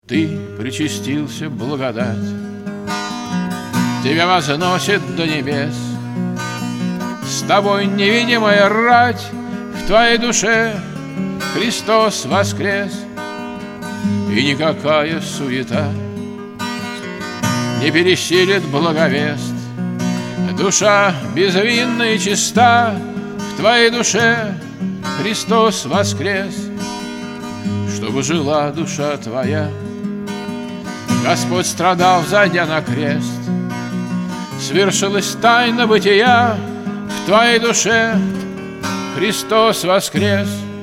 Ты причастился благодать, тебя возносит до небес. С тобой невидимая рать, в твоей душе Христос воскрес. И никакая суета не пересилит благовест. Душа безвинна и чиста, в твоей душе Христос воскрес. Чтобы жила душа твоя, Господь страдал, взойдя на крест. Свершилась тайна бытия, в твоей душе Христос воскрес.